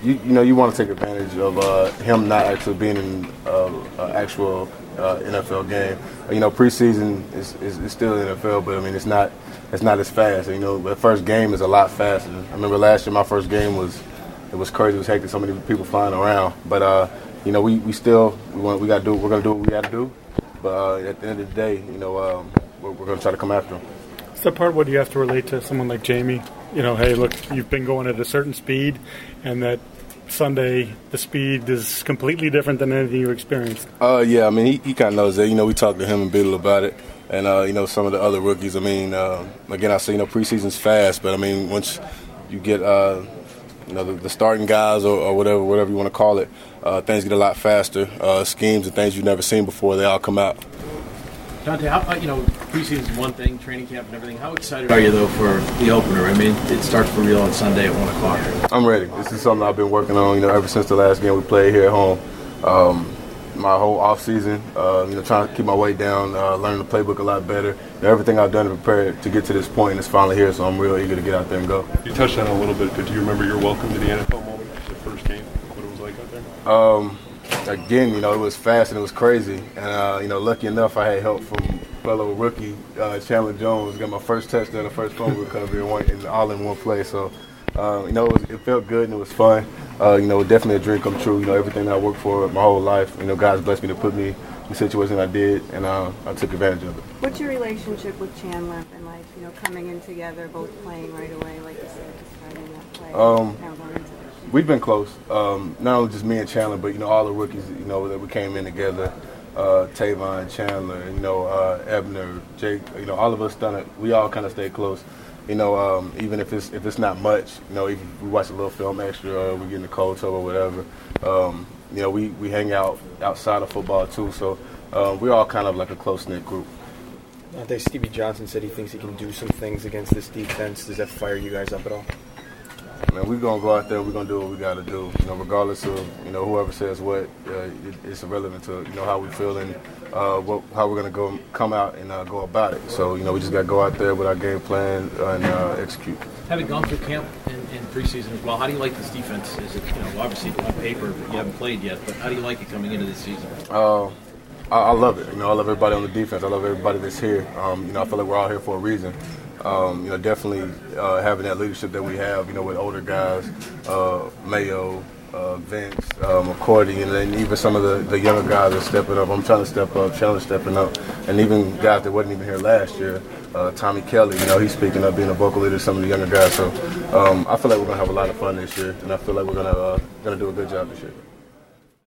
you want to take advantage of him not actually being in an actual NFL game. Preseason is still NFL, but I mean it's not as fast. The first game is a lot faster. I remember last year my first game was crazy. It was hectic. So many people flying around, but we got to do. We're gonna do what we got to do. But at the end of the day, we're gonna try to come after him. Is that part what you have to relate to someone like Jamie? Hey, look, you've been going at a certain speed, and that Sunday the speed is completely different than anything you experienced. Yeah, I mean he kind of knows that. We talked to him and Biddle about it, and some of the other rookies. I mean, again, I say preseason's fast, but I mean once you get the starting guys or whatever you want to call it, things get a lot faster. Schemes and things you've never seen before, they all come out. Dante, how preseason's one thing, training camp and everything. How excited are you though for the opener? I mean, it starts for real on Sunday at 1:00. I'm ready. This is something I've been working on, ever since the last game we played here at home. My whole off season, trying to keep my weight down, learning the playbook a lot better. Everything I've done to prepare to get to this point is finally here, so I'm real eager to get out there and go. You touched on it a little bit, but do you remember your welcome to the NFL moment, the first game, what it was like out there? Again, it was fast and it was crazy, and lucky enough I had help from fellow rookie Chandler Jones. Got my first touchdown, the first fumble recovery, all in one play. So, it felt good and it was fun. Definitely a dream come true. Everything that I worked for my whole life. God's blessed me to put me in the situation I did, and I took advantage of it. What's your relationship with Chandler been like? Coming in together, both playing right away, like you said, just starting that play. Now going into We've been close. Not only just me and Chandler, but all the rookies. That we came in together. Tavon, Chandler, Ebner, Jake. All of us done it. We all kind of stay close. Even if it's not much. If we watch a little film extra, or we get in the cold tub or whatever. We hang out outside of football too. So we're all kind of like a close knit group. I think Stevie Johnson said he thinks he can do some things against this defense. Does that fire you guys up at all? Man, we're going to go out there, we're going to do what we got to do. Regardless of, whoever says what, it's irrelevant to, how we feel and how we're going to come out and go about it. So, we just got to go out there with our game plan and execute. Having gone through camp in preseason as well, how do you like this defense? Is it, obviously on paper you haven't played yet, but how do you like it coming into this season? I love it. I love everybody on the defense. I love everybody that's here. I feel like we're all here for a reason. Definitely having that leadership that we have, with older guys, Mayo, Vince, McCourty, and then even some of the younger guys are stepping up. I'm trying to step up, Chandler stepping up, and even guys that wasn't even here last year, Tommy Kelly, he's speaking up, being a vocal leader to some of the younger guys. So I feel like we're going to have a lot of fun this year, and I feel like we're going to do a good job this year.